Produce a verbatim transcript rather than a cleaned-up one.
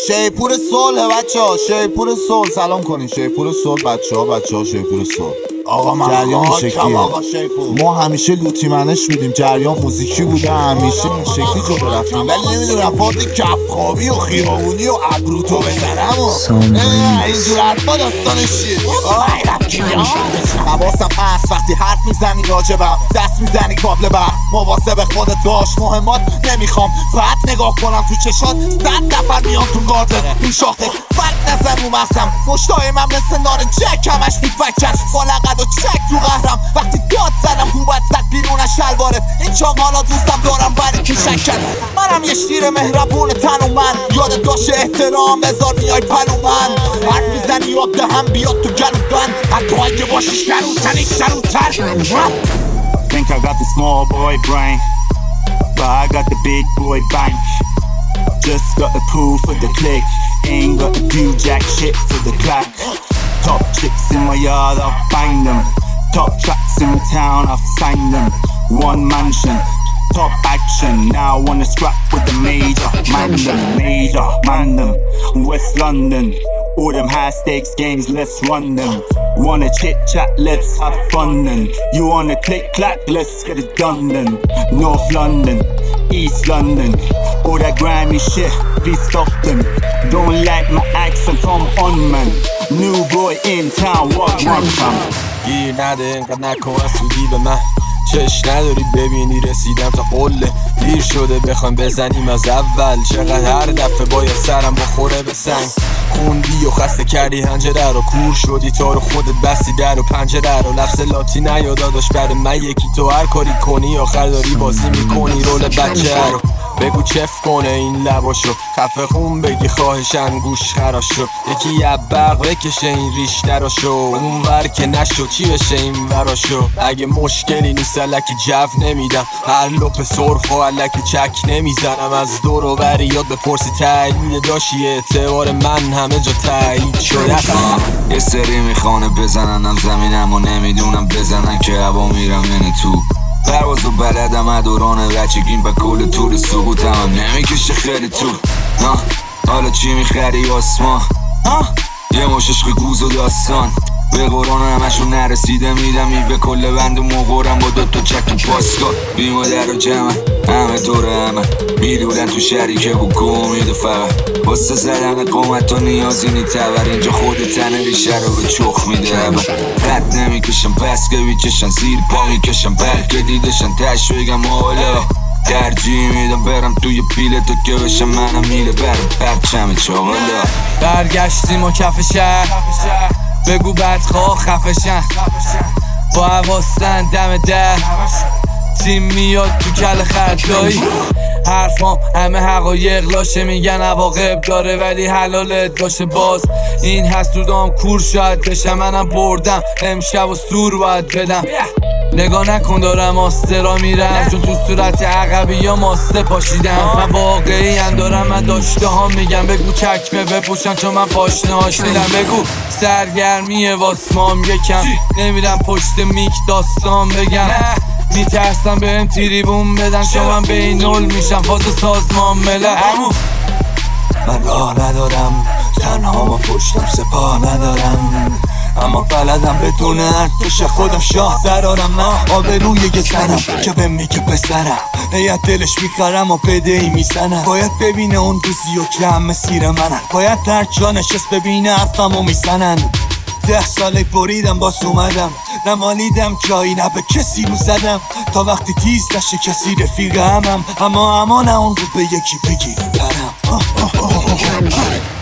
شیپور صلح بچه ها، شیپور صلح سلام کنین. شیپور صلح بچه ها، بچه ها شیپور صلح. آقا من جریان این شکلیه. ما همیشه لوتی منش بودیم، جریان موزیکی بوده، همیشه این شکلی جلو رفتیم، ولی نمیدونم پارت کفخابی و خیابونی و ابروتو بزنم و اینجور حرفا داستانش چیه؟ حواسم هست وقتی حرف میزنی راجبم، دست میزنی کابل برق، مواظب خودت باش، مهمات نمیخوام فقط نگاه کنم تو چشات، صد نفر میان تو گارده این شاخته، فکر نزن رو مغزم، مشتای من مثل نارنجک همش میفکر، با لقد و چک تو قهرم، وقتی داد زدم خوبت زد بیرون از شلوارت، این چاقالا دوستم دارم برای که شکر، منم یه شیر مهربون تن و من، یادت باشه احترام بذار میای پلو من، حرف میزنی یاد دهم بیاد تو گلوتن، حتی اگه باشی شروطنی شروطر. Think I got the small boy brain, but I got the big boy bank. Just got the pool for the click, ain't got the do jack shit for the clack. Top chicks in my yard, I'll bang them. Top tracks in the town, I've signed them. One mansion, top action. Now I wanna scrap with the major, man them, major, man them. West London, all them high stakes games, let's run them. Wanna chit chat, let's have fun then. You wanna click clack, let's get it done then. North London, East London, all that grimy shit, please stop them. Don't like my accent, come on man. New boy in town, what one fam. گیر نده اینقدر نکن سودی به من، چش نداری ببینی رسیدم تا قله، دیر شده بخوایم بزنیم از اول، چقدر هر دفعه باید سرم بخوره به سنگ، خوندی و خسته کردی هنجره رو، کور شدی تا رو خودت بستی در و پنجره رو، لفظ لاتی نیادا داشت برای من یکی، تو هر کاری کنی آخر داری بازی میکنی رول بچه رو، بگو چف کنه این لباشو، خفه خون بگی خواهشن گوش خراش شو، یکی یبق بکشه این ریش دراشو، اون ور که نشو چی بشه این وراشو، اگه مشکلی نیست الکی جو نمیدم، هر لپ سرخ و الکی چک نمیزنم، از دور و بری یاد بپرسی تایید داشی، اعتبار من همه جا تایید شده. یه سری میخوانه بزننم زمینم و نمیدونم بزنن که هوا میرم یعنی تو پرواز و بلدم ادوران بچگیم با کل طول سقوطم هم نمیکشه خیلی تو. حالا چی میخری آسمان؟ یه مش عشق گوز و داستان، به قرآن همشون نرسیده میدم میوه کل بند و مقرم با دوتا چک تو پاسکار، بی مادر و جمع همه دور همه میدونن تو شریکه حکم امید و فقط واسه زدن قومت و نیازی نی تبر، اینجا خود تن ریشه رو به چخ میده همه، قد نمیکشم پس که بیکشن زیر پا میکشم بلکه دیدشن تش بگم حالا، ترجیح میدم برم توی پیله تو که بشم منم میله برم پرچم چاقالا. برگشتیم و کف شهر بگو بدخواه خفشن، با حواستن دم در تیم میاد تو کل خردایی، حرفام همه حقایق لاشه میگن عواقب داره ولی حلالت باشه، باز این حسودام کور شاید بشم، منم بردم امشب و سور باید بدم، نگاه نکن دارم آسترا میرم چون تو صورت عقبی یا ماسته پاشیدم، من واقعی اندارم من داشته ها میگم، بگو چکمه بپوشن چون من پاشنه هاش میدم، بگو سرگرمیه واسمام یکم نمیرم پشت میک داستان بگم، میترسم بهم تریبون بدن چون من بین نول میشم فاز سازمان ملل. من راه ندارم تنها ما پشتم سپاه ندارم، اما بلدم بدون ارتش خودم شاه درارم، من آبروی یه زنم که به میگه پسرم، هیت دلش میخرم و پده ای میزنم، باید ببینه اون روزی و که هم مسیر منن، باید در جا نشست ببینه حرفم و میزنن، ده ساله بریدم باز اومدم، نمالیدم جایی نه به کسی رو زدم، تا وقتی تیز نشه کسی رفیق همم، اما اما نه اون رو به یکی بگیر برم.